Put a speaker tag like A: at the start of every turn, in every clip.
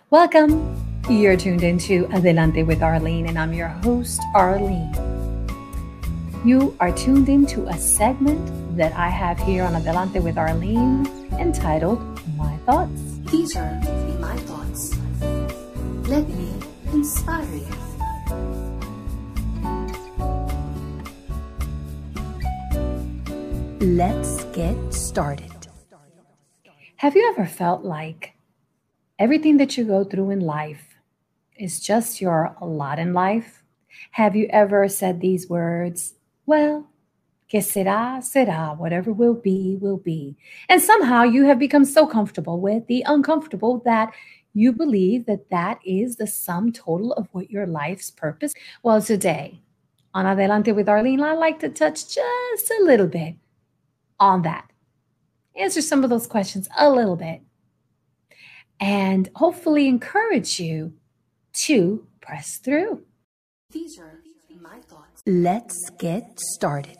A: Welcome. You're tuned into Adelante with Arlene, and I'm your host, Arlene. You are tuned into a segment that I have here on Adelante with Arlene entitled My Thoughts.
B: These are my thoughts. Let me inspire you.
A: Let's get started. Have you ever felt like everything that you go through in life is just your lot in life? Have you ever said these words, well, que será, será, whatever will be, will be. And somehow you have become so comfortable with the uncomfortable that you believe that that is the sum total of what your life's purpose. Well, today on Adelante with Arlene, I'd like to touch just a little bit on that. Answer some of those questions a little bit and hopefully encourage you to press through.
B: These are my thoughts.
A: Let's get started.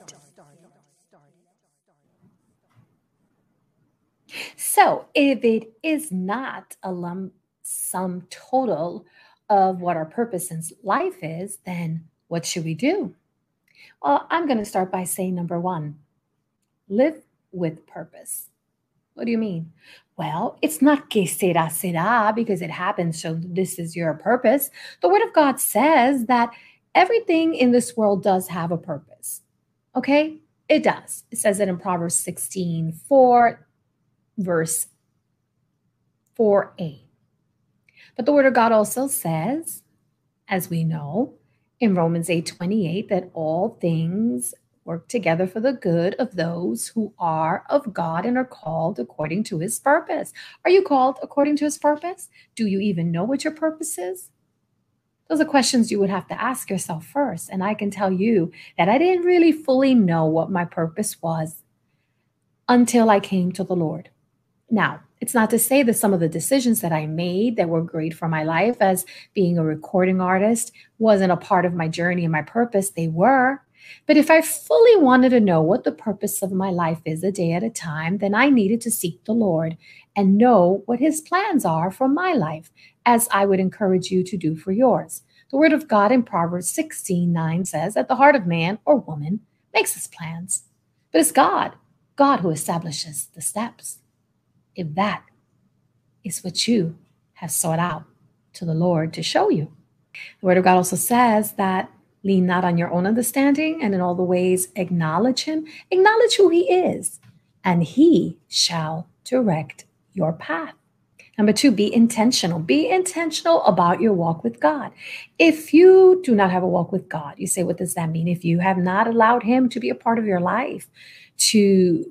A: So, if it is not a lump sum total of what our purpose in life is, then what should we do? Well, I'm going to start by saying number one, live with purpose. What do you mean? Well, it's not que será, será, because it happens, so this is your purpose. The Word of God says that everything in this world does have a purpose. Okay? It does. It says it in Proverbs 16:4, verse 4a. But the Word of God also says, as we know, in Romans 8:28, that all things work together for the good of those who are of God and are called according to his purpose. Are you called according to his purpose? Do you even know what your purpose is? Those are questions you would have to ask yourself first. And I can tell you that I didn't really fully know what my purpose was until I came to the Lord. Now, it's not to say that some of the decisions that I made that were great for my life as being a recording artist wasn't a part of my journey and my purpose. They were. But if I fully wanted to know what the purpose of my life is a day at a time, then I needed to seek the Lord and know what his plans are for my life, as I would encourage you to do for yours. The Word of God in Proverbs 16:9 says that the heart of man or woman makes his plans, but it's God who establishes the steps. If that is what you have sought out to the Lord to show you. The Word of God also says that lean not on your own understanding, and in all the ways acknowledge him. Acknowledge who he is, and he shall direct your path. Number two, be intentional. Be intentional about your walk with God. If you do not have a walk with God, you say, what does that mean? If you have not allowed him to be a part of your life, to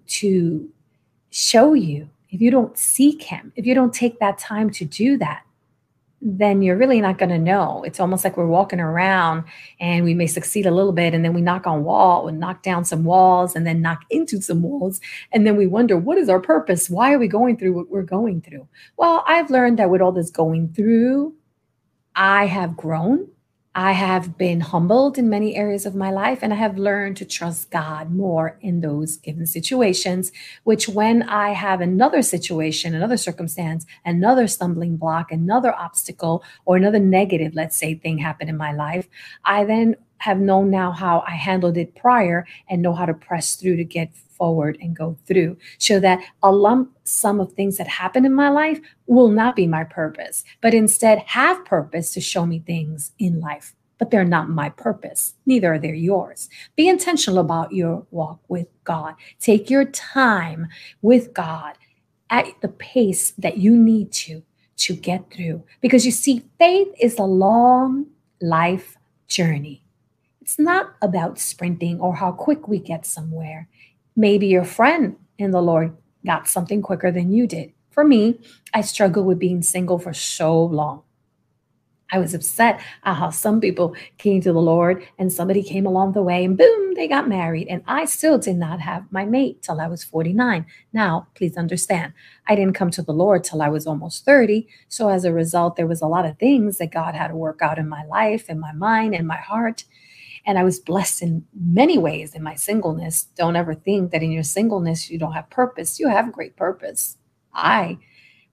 A: show you, if you don't seek him, if you don't take that time to do that, then you're really not going to know. It's almost like we're walking around and we may succeed a little bit, and then we knock down some walls and then knock into some walls. And then we wonder, what is our purpose? Why are we going through what we're going through? Well, I've learned that with all this going through, I have grown. I have been humbled in many areas of my life, and I have learned to trust God more in those given situations, which when I have another situation, another circumstance, another stumbling block, another obstacle, or another negative, let's say, thing happen in my life, I then have known now how I handled it prior and know how to press through to get forward and go through, so that a lump sum of things that happen in my life will not be my purpose, but instead have purpose to show me things in life. But they're not my purpose. Neither are they yours. Be intentional about your walk with God. Take your time with God at the pace that you need to get through. Because you see, faith is a long life journey. It's not about sprinting or how quick we get somewhere. Maybe your friend in the Lord got something quicker than you did. For me, I struggled with being single for so long. I was upset at how some people came to the Lord and somebody came along the way and boom, they got married. And I still did not have my mate till I was 49. Now, please understand, I didn't come to the Lord till I was almost 30. So as a result, there was a lot of things that God had to work out in my life, in my mind, in my heart. And I was blessed in many ways in my singleness. Don't ever think that in your singleness you don't have purpose. You have great purpose. I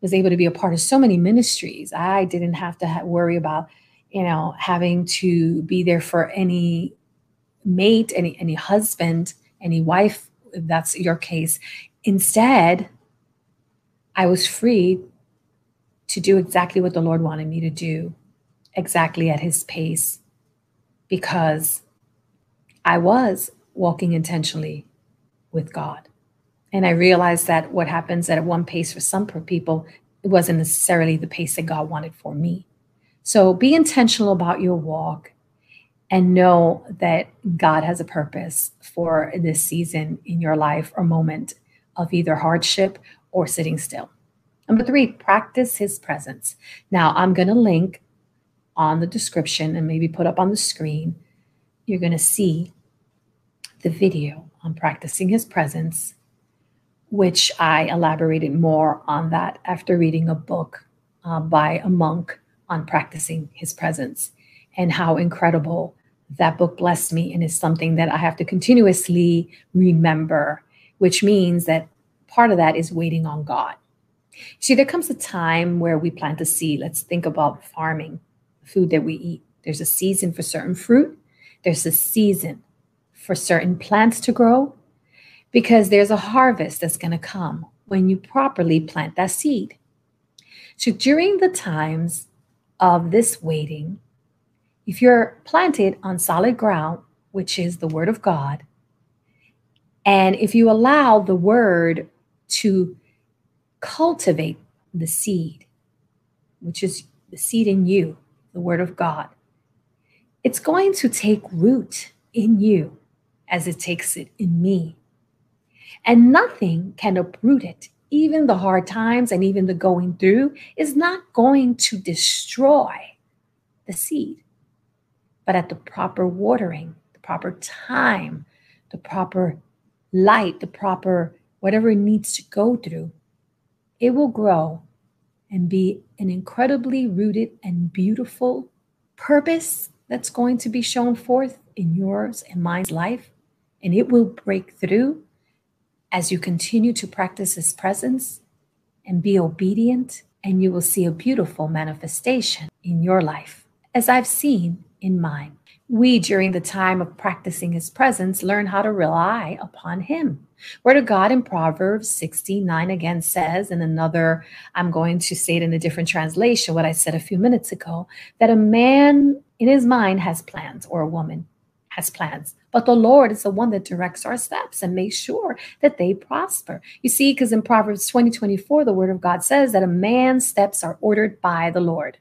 A: was able to be a part of so many ministries. I didn't have to worry about, having to be there for any mate, any husband, any wife, if that's your case. Instead, I was free to do exactly what the Lord wanted me to do, exactly at his pace, because I was walking intentionally with God. And I realized that what happens at one pace for some people, it wasn't necessarily the pace that God wanted for me. So be intentional about your walk and know that God has a purpose for this season in your life or moment of either hardship or sitting still. Number 3, practice his presence. Now, I'm going to link on the description and maybe put up on the screen. You're going to see the video on practicing his presence, which I elaborated more on that after reading a book by a monk on practicing his presence, and how incredible that book blessed me and is something that I have to continuously remember, which means that part of that is waiting on God. See, there comes a time where we plant a seed. Let's think about farming, food that we eat. There's a season for certain fruit. There's a season for certain plants to grow, because there's a harvest that's going to come when you properly plant that seed. So during the times of this waiting, if you're planted on solid ground, which is the word of God, and if you allow the word to cultivate the seed, which is the seed in you, the word of God, it's going to take root in you as it takes it in me. And nothing can uproot it. Even the hard times and even the going through is not going to destroy the seed. But at the proper watering, the proper time, the proper light, the proper whatever it needs to go through, it will grow and be an incredibly rooted and beautiful purpose that's going to be shown forth in yours and mine's life. And it will break through as you continue to practice his presence and be obedient, and you will see a beautiful manifestation in your life, as I've seen in mine. We, during the time of practicing his presence, learn how to rely upon him. Word of God in Proverbs 16:9 again says, in another, I'm going to say it in a different translation, what I said a few minutes ago, that a man in his mind has plans, or a woman has plans, but the Lord is the one that directs our steps and makes sure that they prosper. You see, because in Proverbs 20:24, the word of God says that a man's steps are ordered by the Lord.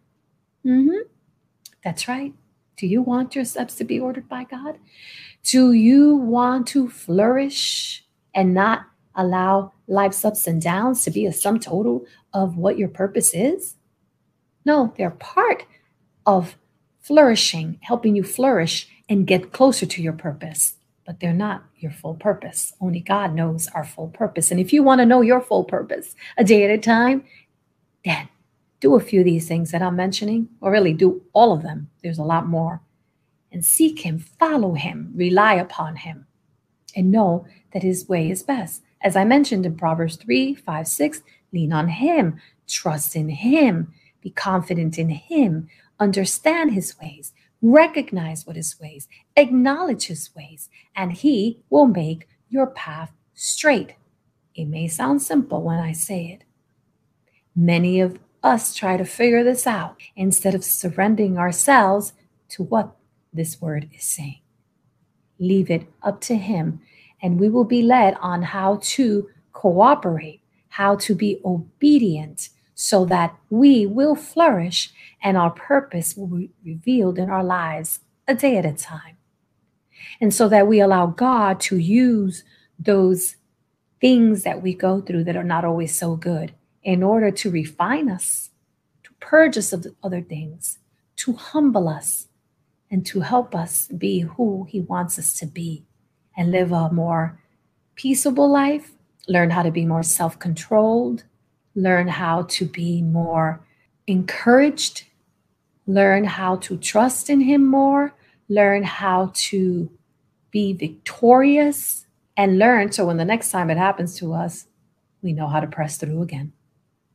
A: That's right. Do you want your steps to be ordered by God? Do you want to flourish and not allow life's ups and downs to be a sum total of what your purpose is? No, they're part of flourishing, helping you flourish and get closer to your purpose, but they're not your full purpose. Only God knows our full purpose. And if you want to know your full purpose a day at a time, then do a few of these things that I'm mentioning, or really do all of them. There's a lot more. And seek him, follow him, rely upon him, and know that his way is best. As I mentioned in Proverbs 3:5-6, lean on him, trust in him, be confident in him, understand his ways, recognize what his ways, acknowledge his ways, and he will make your path straight. It may sound simple when I say it. Many of us try to figure this out instead of surrendering ourselves to what this word is saying. Leave it up to him, and we will be led on how to cooperate, how to be obedient, so that we will flourish and our purpose will be revealed in our lives a day at a time. And so that we allow God to use those things that we go through that are not always so good in order to refine us, to purge us of the other things, to humble us, and to help us be who he wants us to be and live a more peaceable life, learn how to be more self-controlled, learn how to be more encouraged, learn how to trust in him more, learn how to be victorious, and learn so when the next time it happens to us, we know how to press through again.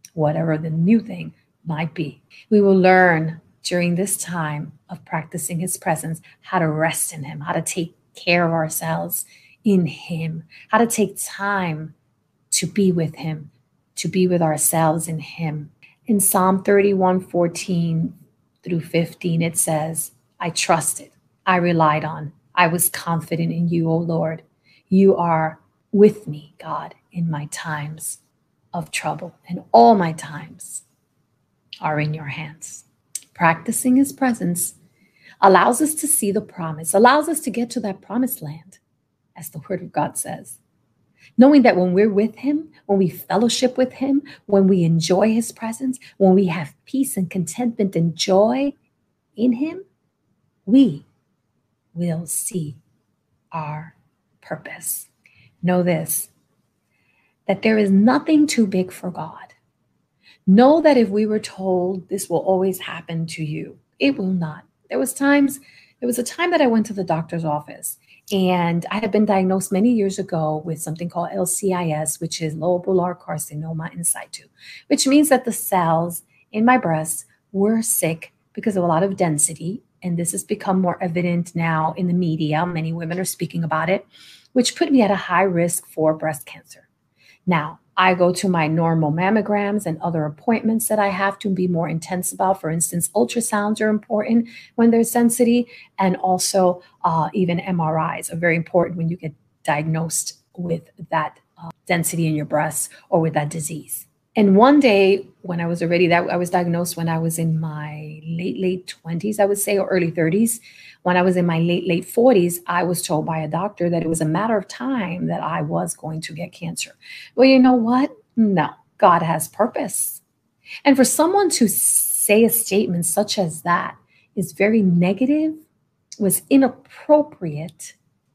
A: whatever the new thing might be. We will learn during this time of practicing his presence how to rest in him, how to take care of ourselves in him, how to take time to be with him, to be with ourselves in him. In Psalm 31:14 through 15, it says, I trusted, I relied on, I was confident in you, O Lord. You are with me, God, in my times of trouble, and all my times are in your hands. Practicing his presence allows us to see the promise, allows us to get to that promised land, as the word of God says. Knowing that when we're with him, when we fellowship with him, when we enjoy his presence, when we have peace and contentment and joy in him, we will see our purpose. Know this, that there is nothing too big for God. Know that if we were told this will always happen to you, it will not. There was a time that I went to the doctor's office, and I had been diagnosed many years ago with something called LCIS, which is lobular carcinoma in situ, which means that the cells in my breast were sick because of a lot of density. And this has become more evident now in the media. Many women are speaking about it, which put me at a high risk for breast cancer. Now, I go to my normal mammograms and other appointments that I have to be more intense about. For instance, ultrasounds are important when there's density, and also even MRIs are very important when you get diagnosed with that density in your breasts or with that disease. And one day when I was diagnosed when I was in my late 20s, I would say, or early 30s. When I was in my late 40s, I was told by a doctor that it was a matter of time that I was going to get cancer. Well, you know what? No, God has purpose. And for someone to say a statement such as that is very negative, was inappropriate,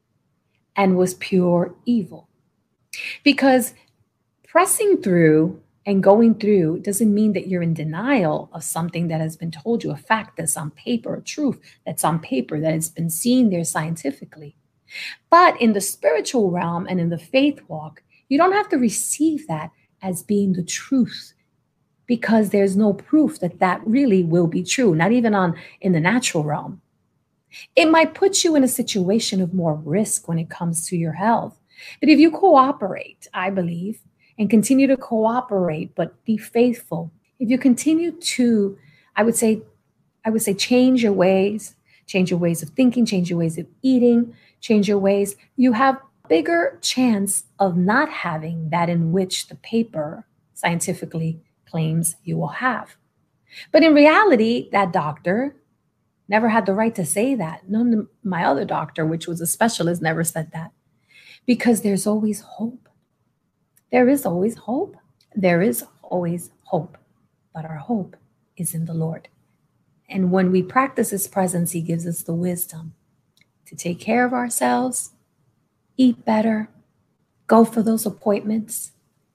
A: and was pure evil. Because pressing through and going through doesn't mean that you're in denial of something that has been told you, a fact that's on paper, a truth that's on paper, that has been seen there scientifically. But in the spiritual realm and in the faith walk, you don't have to receive that as being the truth, because there's no proof that that really will be true, not even in the natural realm. It might put you in a situation of more risk when it comes to your health. But if you cooperate, I believe, and continue to cooperate, but be faithful. If you continue to, I would say change your ways of thinking, change your ways of eating, change your ways, you have a bigger chance of not having that in which the paper scientifically claims you will have. But in reality, that doctor never had the right to say that. None, my other doctor, which was a specialist, never said that. Because there's always hope. There is always hope. There is always hope. But our hope is in the Lord. And when we practice his presence, he gives us the wisdom to take care of ourselves, eat better, go for those appointments,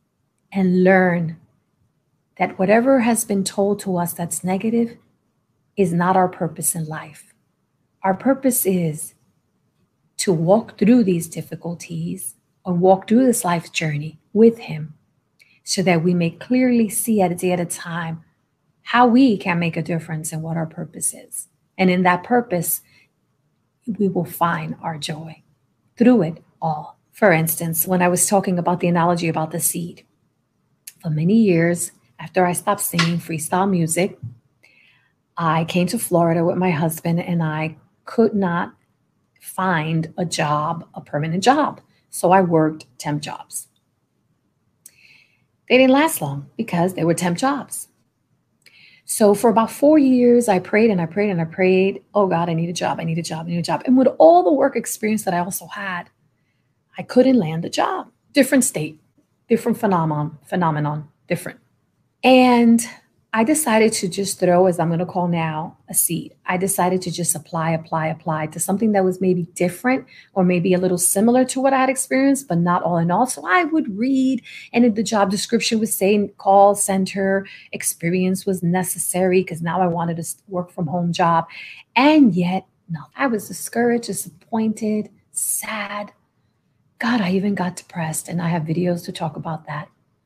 A: and learn that whatever has been told to us that's negative is not our purpose in life. Our purpose is to walk through these difficulties or walk through this life journey with him, so that we may clearly see at a day at a time how we can make a difference in what our purpose is. And in that purpose, we will find our joy through it all. For instance, when I was talking about the analogy about the seed, for many years after I stopped singing freestyle music, I came to Florida with my husband, and I could not find a job, a permanent job. So I worked temp jobs. They didn't last long because they were temp jobs. So for about 4 years, I prayed and I prayed and I prayed. Oh God, I need a job. I need a job. I need a job. And with all the work experience that I also had, I couldn't land a job. Different state, different phenomenon, different. And I decided to just throw, as I'm going to call now, a seed. I decided to just apply to something that was maybe different or maybe a little similar to what I had experienced, but not all in all. So I would read, and the job description was saying call center experience was necessary because now I wanted a work from home job. And yet, no, I was discouraged, disappointed, sad. God, I even got depressed, and I have videos to talk about that.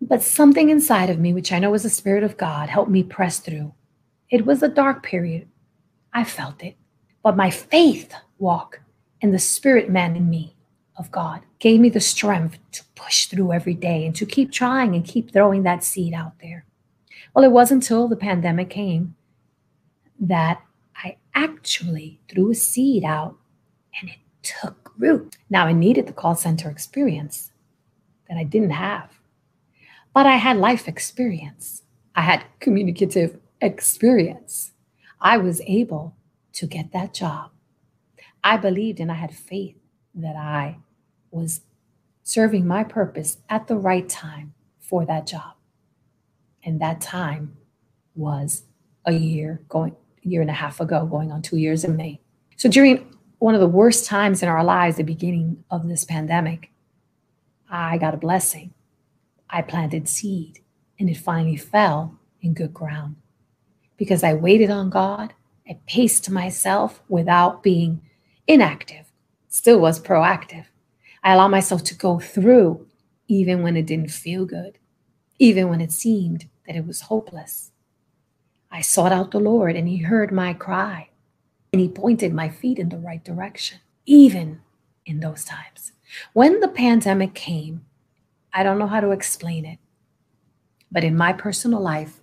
A: But something inside of me, which I know was the Spirit of God, helped me press through. It was a dark period. I felt it. But my faith walk and the spirit man in me of God gave me the strength to push through every day and to keep trying and keep throwing that seed out there. Well, it wasn't until the pandemic came that I actually threw a seed out and it took root. Now, I needed the call center experience that I didn't have, but I had life experience. I had communicative experience. I was able to get that job. I believed and I had faith that I was serving my purpose at the right time for that job. And that time was a year and a half ago, going on 2 years in May. So during one of the worst times in our lives, the beginning of this pandemic, I got a blessing. I planted seed and it finally fell in good ground because I waited on God. I paced myself without being inactive, still was proactive. I allowed myself to go through even when it didn't feel good, even when it seemed that it was hopeless. I sought out the Lord and he heard my cry and he pointed my feet in the right direction, even in those times. When the pandemic came, I don't know how to explain it, but in my personal life,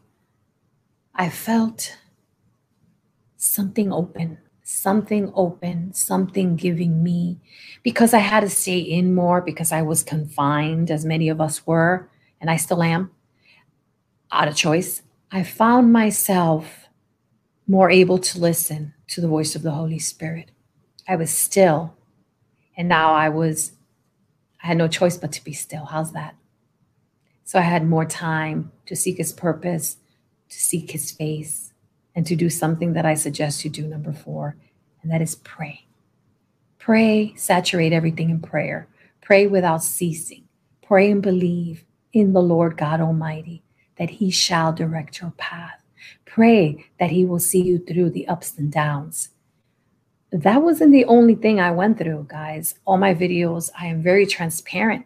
A: I felt something open, something giving me, because I had to stay in more because I was confined, as many of us were, and I still am, out of choice. I found myself more able to listen to the voice of the Holy Spirit. I was still, and now I had no choice but to be still. How's that? So I had more time to seek his purpose, to seek his face, and to do something that I suggest you do, number 4, and that is pray. Pray, saturate everything in prayer. Pray without ceasing. Pray and believe in the Lord God Almighty that he shall direct your path. Pray that he will see you through the ups and downs. That wasn't the only thing I went through, guys. All my videos, I am very transparent.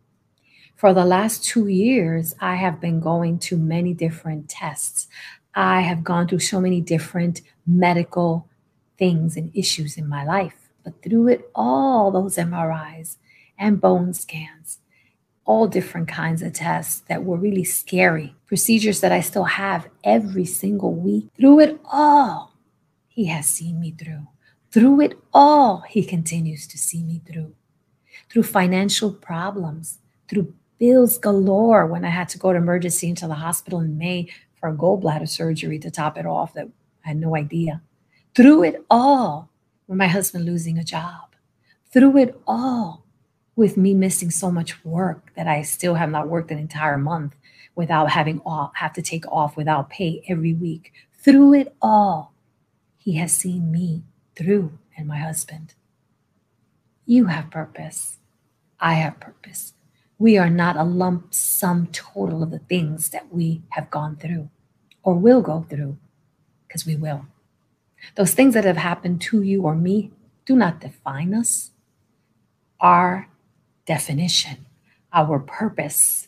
A: For the last 2 years, I have been going to many different tests. I have gone through so many different medical things and issues in my life. But through it all, those MRIs and bone scans, all different kinds of tests that were really scary, procedures that I still have every single week. Through it all, he has seen me through. Through it all, he continues to see me through. Through financial problems, through bills galore when I had to go to emergency into the hospital in May for a gallbladder surgery to top it off that I had no idea. Through it all, with my husband losing a job. Through it all, with me missing so much work that I still have not worked an entire month without have to take off without pay every week. Through it all, he has seen me through, and my husband. You have purpose. I have purpose. We are not a lump sum total of the things that we have gone through or will go through, because we will. Those things that have happened to you or me do not define us. Our definition, our purpose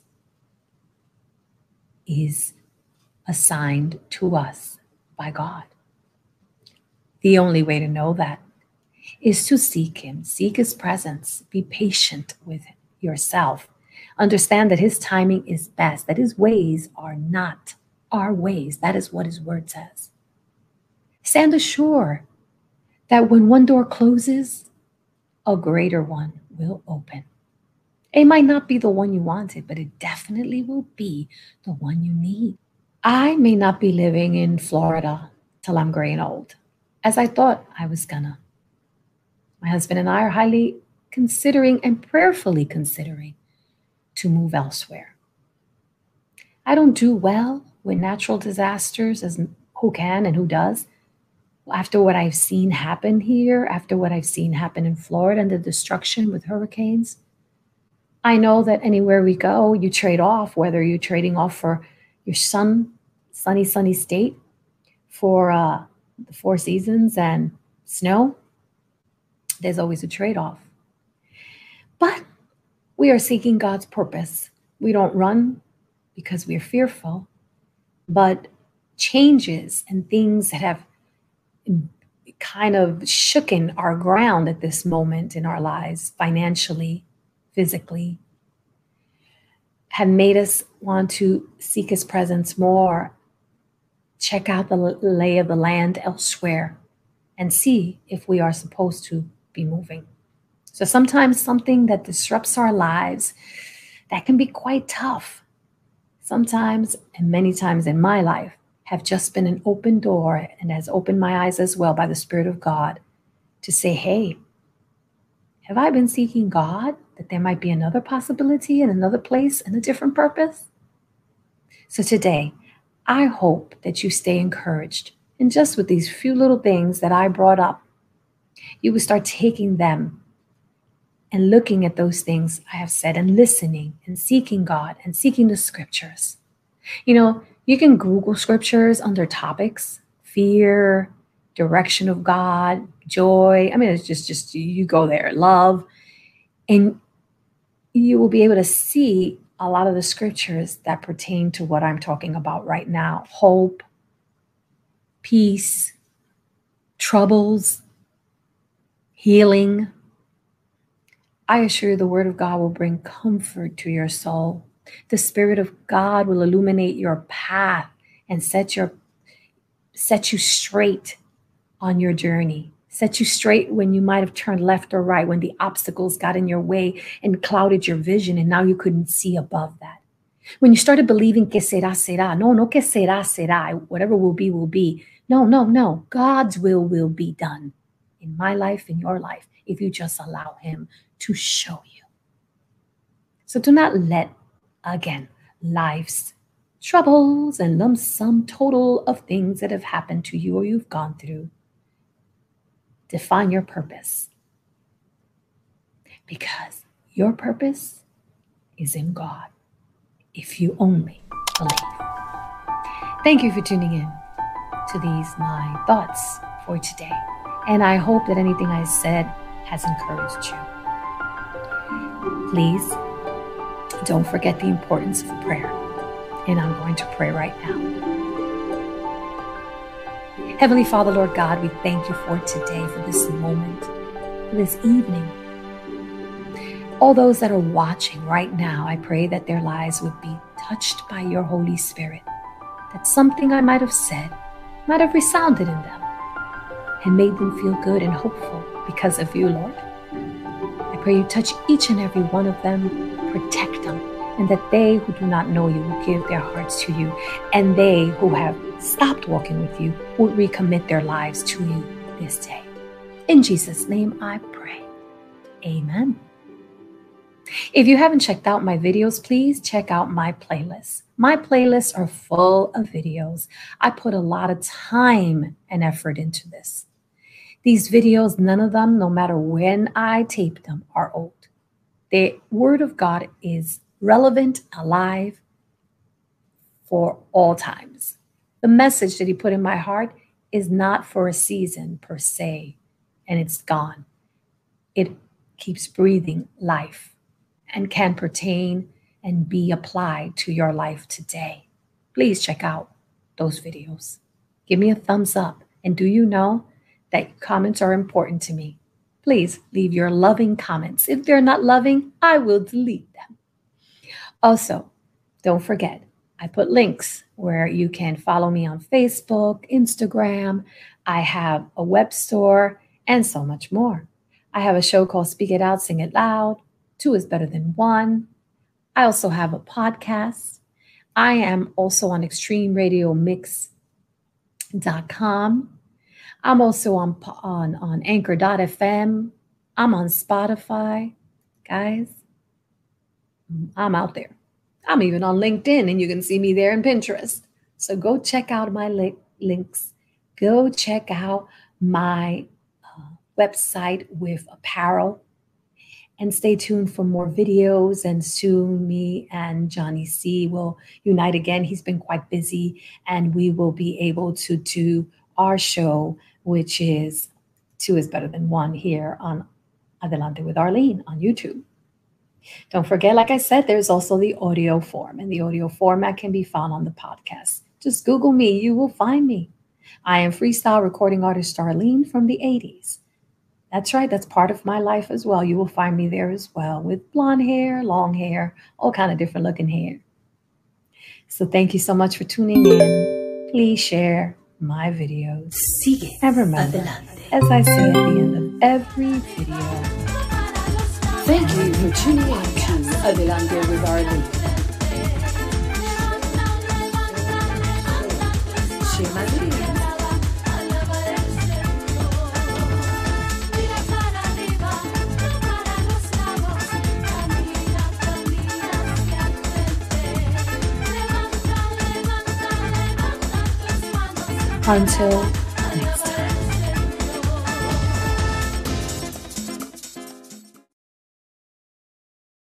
A: is assigned to us by God. The only way to know that is to seek him, seek his presence, be patient with yourself. Understand that his timing is best, that his ways are not our ways. That is what his word says. Stand assured that when one door closes, a greater one will open. It might not be the one you wanted, but it definitely will be the one you need. I may not be living in Florida till I'm gray and old, as I thought I was gonna. My husband and I are highly considering and prayerfully considering to move elsewhere. I don't do well with natural disasters, as who can and who does. After what I've seen happen here, after what I've seen happen in Florida and the destruction with hurricanes, I know that anywhere we go, you trade off, whether you're trading off for your sunny state, for the 4 seasons and snow, there's always a trade-off. But we are seeking God's purpose. We don't run because we're fearful, but changes and things that have kind of shooken our ground at this moment in our lives, financially, physically, have made us want to seek his presence more, check out the lay of the land elsewhere, and see if we are supposed to be moving. So sometimes something that disrupts our lives, that can be quite tough. Sometimes, and many times in my life, have just been an open door and has opened my eyes as well by the Spirit of God to say, hey, have I been seeking God that there might be another possibility in another place and a different purpose? So today, I hope that you stay encouraged. And just with these few little things that I brought up, you will start taking them and looking at those things I have said and listening and seeking God and seeking the scriptures. You know, you can Google scriptures under topics, fear, direction of God, joy. I mean, it's just you go there, love, and you will be able to see a lot of the scriptures that pertain to what I'm talking about right now. Hope, peace, troubles, healing. I assure you the word of God will bring comfort to your soul. The Spirit of God will illuminate your path and set you straight on your journey. Set you straight when you might have turned left or right, when the obstacles got in your way and clouded your vision and now you couldn't see above that. When you started believing que será, será. No que será, será. Whatever will be, will be. No. God's will be done in my life, in your life, if you just allow him to show you. So do not let, again, life's troubles and lump sum total of things that have happened to you or you've gone through define your purpose. Because your purpose is in God, if you only believe. Thank you for tuning in to these my thoughts for today. And I hope that anything I said has encouraged you. Please don't forget the importance of prayer. And I'm going to pray right now. Heavenly Father, Lord God, we thank you for today, for this moment, for this evening. All those that are watching right now, I pray that their lives would be touched by your Holy Spirit, that something I might have said might have resounded in them and made them feel good and hopeful because of you, Lord. I pray you touch each and every one of them, protect them, and that they who do not know you will give their hearts to you, and they who have stopped walking with you will recommit their lives to you this day. In Jesus' name I pray. Amen. If you haven't checked out my videos, please check out my playlists. My playlists are full of videos. I put a lot of time and effort into this. These videos, none of them, no matter when I tape them, are old. The Word of God is relevant, alive for all times. The message that he put in my heart is not for a season per se, and it's gone. It keeps breathing life and can pertain and be applied to your life today. Please check out those videos. Give me a thumbs up. And do you know that comments are important to me? Please leave your loving comments. If they're not loving, I will delete them. Also, don't forget, I put links where you can follow me on Facebook, Instagram. I have a web store and so much more. I have a show called Speak It Out, Sing It Loud. 2 is better than 1. I also have a podcast. I am also on extremradiomix.com. I'm also on anchor.fm. I'm on Spotify. Guys, I'm out there. I'm even on LinkedIn, and you can see me there in Pinterest. So go check out my links. Go check out my website with apparel. And stay tuned for more videos. And soon me and Johnny C will unite again. He's been quite busy. And we will be able to do our show, which is 2 is better than 1 here on Adelante with Arlene on YouTube. Don't forget, like I said, there's also the audio form, and the audio format can be found on the podcast. Just Google me, you will find me. I am freestyle recording artist Darlene from the 80s. That's right, that's part of my life as well. You will find me there as well with blonde hair, long hair, all kind of different looking hair. So thank you so much for tuning in. Please share my videos.
B: Sigue
A: And remember,
B: adelante.
A: as I say at the end of every video,
B: Thank you for tuning in to Adelante with Darlene. Share my video.
A: until